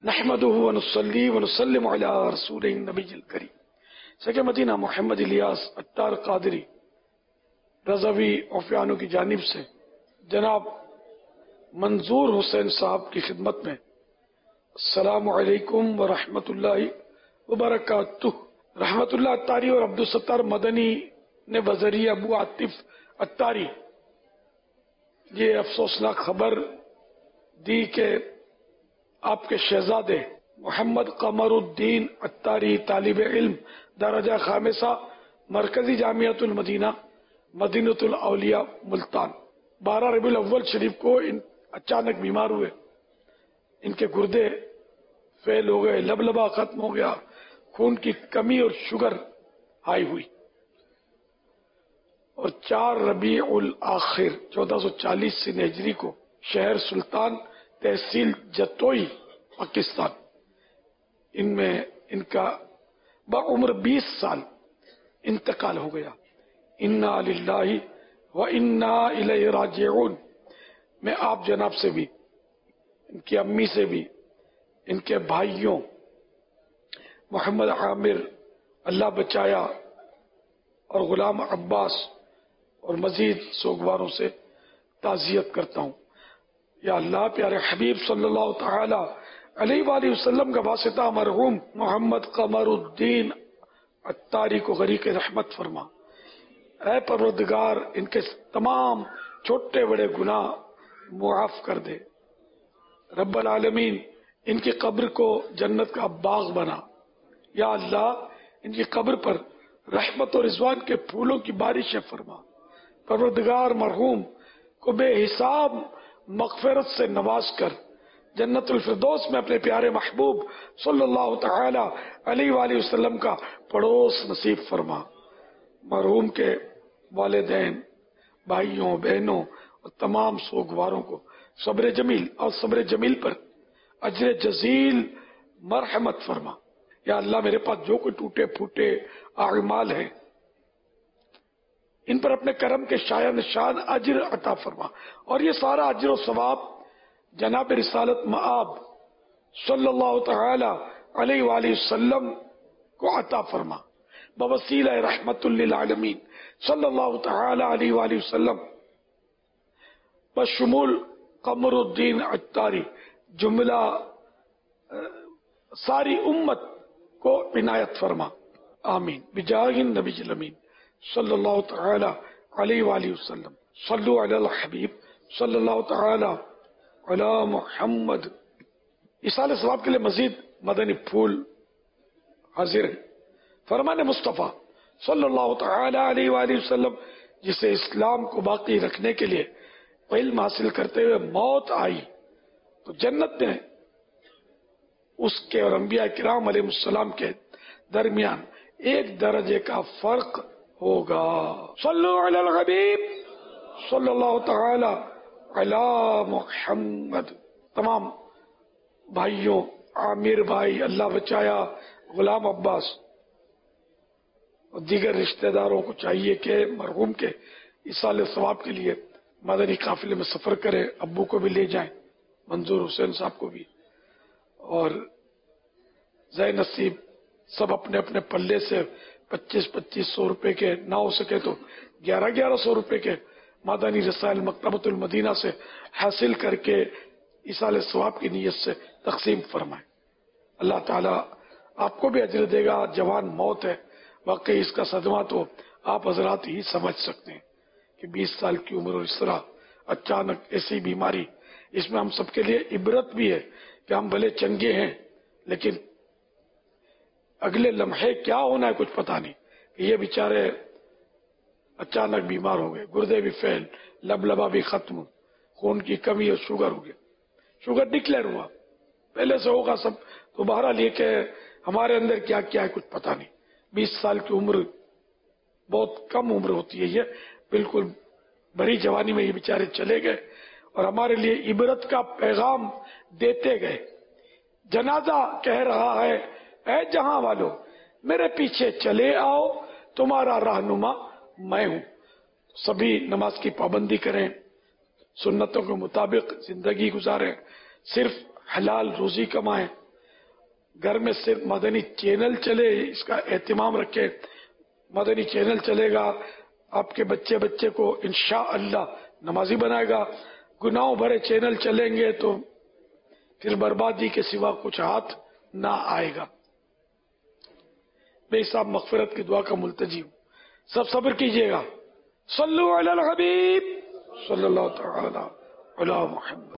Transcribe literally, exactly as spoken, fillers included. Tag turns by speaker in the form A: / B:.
A: نحمده ونصلي ونسلم على رسول النبی الکریم. سکہ مدینہ محمد الیاس اتار قادری رضوی اوفیانو کی جانب سے جناب منظور حسین صاحب کی خدمت میں السلام علیکم ورحمۃ اللہ وبرکاتہ. رحمت اللہ اتاری اور عبدالستار مدنی نے بذریعہ ابو عاطف اتاری یہ افسوسناک خبر دی کہ آپ کے شہزادے محمد قمر الدین اتاری طالب علم درجہ خامسہ مرکزی جامعۃ المدینہ مدینۃ الاولیاء ملتان بارہ ربیع الاول شریف کو ان اچانک بیمار ہوئے. ان کے گردے فیل ہو گئے، لبلبا ختم ہو گیا، خون کی کمی اور شوگر ہائی ہوئی، اور چار ربیع الاخر چودہ سو چالیس سے ہجری کو شہر سلطان تحصیل جتوئی پاکستان ان میں ان کا بعمر بیس سال انتقال ہو گیا. انا للہ و انا الیہ راجعون. میں آپ جناب سے بھی، ان کی امی سے بھی، ان کے بھائیوں محمد عامر اللہ بچایا اور غلام عباس اور مزید سوگواروں سے تعزیت کرتا ہوں. یا اللہ پیارے حبیب صلی اللہ تعالی علیہ وآلہ وسلم کا واسطہ مرحوم محمد قمر الدین اتاری کو غریق رحمت فرما. اے پروردگار ان کے تمام چھوٹے بڑے گناہ معاف کر دے. رب العالمین ان کی قبر کو جنت کا باغ بنا. یا اللہ ان کی قبر پر رحمت اور رضوان کے پھولوں کی بارش فرما. پروردگار مرحوم کو بے حساب مغفرت سے نواز کر جنت الفردوس میں اپنے پیارے محبوب صلی اللہ تعالی علیہ وآلہ وسلم کا پڑوس نصیب فرما. مرحوم کے والدین، بھائیوں، بہنوں اور تمام سوگواروں کو صبر جمیل اور صبر جمیل پر اجر جزیل مرحمت فرما. یا اللہ میرے پاس جو کوئی ٹوٹے پھوٹے اعمال ہیں ان پر اپنے کرم کے شایع نشان اجر عطا فرما، اور یہ سارا اجر و ثواب جناب رسالت مآب صلی اللہ تعالی علیہ وآلہ وسلم کو عطا فرما. بوسیلہ رحمت للعالمین صلی اللہ تعالی علیہ وآلہ وسلم بشمول قمر الدین اتاری جملہ ساری امت کو عنایت فرما. آمین بجاہ النبی الامین صلی اللہ تعالی علیہ وآلہ وسلم. صلو علی الحبیب صلی اللہ تعالی علی محمد. اصال ثواب کے لیے مزید مدنی پھول حاضر ہیں. فرمان مصطفیٰ صلی اللہ تعالی علیہ وآلہ وسلم جسے اسلام کو باقی رکھنے کے لیے علم حاصل کرتے ہوئے موت آئی تو جنت میں اس کے اور انبیاء کرام علیہ السلام کے درمیان ایک درجے کا فرق ہوگا. صلو علی الحبیب صلی اللہ تعالی علی محمد. تمام بھائیوں، عامر بھائی اللہ بچایا، غلام عباس اور دیگر رشتہ داروں کو چاہیے کہ مرحوم کے ایصال ثواب کے لیے مدنی قافلے میں سفر کریں. ابو کو بھی لے جائیں، منظور حسین صاحب کو بھی، اور زین نصیب سب اپنے اپنے پلے سے پچیس پچیس سو روپے کے، نہ ہو سکے تو گیارہ گیارہ سو روپے کے مدنی رسائل مکتبۃ المدینہ سے حاصل کر کے ایصال ثواب کی نیت سے تقسیم فرمائیں. اللہ تعالیٰ آپ کو بھی اجر دے گا. جوان موت ہے، واقعی اس کا صدمہ تو آپ حضرات ہی سمجھ سکتے ہیں کہ بیس سال کی عمر اور اس طرح اچانک ایسی بیماری. اس میں ہم سب کے لیے عبرت بھی ہے کہ ہم بھلے چنگے ہیں لیکن اگلے لمحے کیا ہونا ہے کچھ پتہ نہیں. کہ یہ بیچارے اچانک بیمار ہو گئے، گردے بھی فیل، لب لبا بھی ختم، خون کی کمی اور شوگر ہو گیا. شوگر ڈکلیئر ہوا، پہلے سے ہوگا سب، تو بہرحال یہ کہ ہمارے اندر کیا کیا ہے کچھ پتہ نہیں. بیس سال کی عمر بہت کم عمر ہوتی ہے، یہ بالکل بڑی جوانی میں یہ بیچارے چلے گئے اور ہمارے لیے عبرت کا پیغام دیتے گئے. جنازہ کہہ رہا ہے اے جہاں والو میرے پیچھے چلے آؤ، تمہارا رہنما میں ہوں. سبھی نماز کی پابندی کریں، سنتوں کے مطابق زندگی گزاریں، صرف حلال روزی کمائیں، گھر میں صرف مدنی چینل چلے، اس کا اہتمام رکھے. مدنی چینل چلے گا، آپ کے بچے بچے کو انشاءاللہ نمازی بنائے گا. گناہوں بھرے چینل چلیں گے تو پھر بربادی کے سوا کچھ ہاتھ نہ آئے گا. میں صاحب مغفرت کی دعا کا ملتجی ہوں، سب صبر کیجیے گا. صلو علی الحبیب صلی اللہ تعالی علی محمد.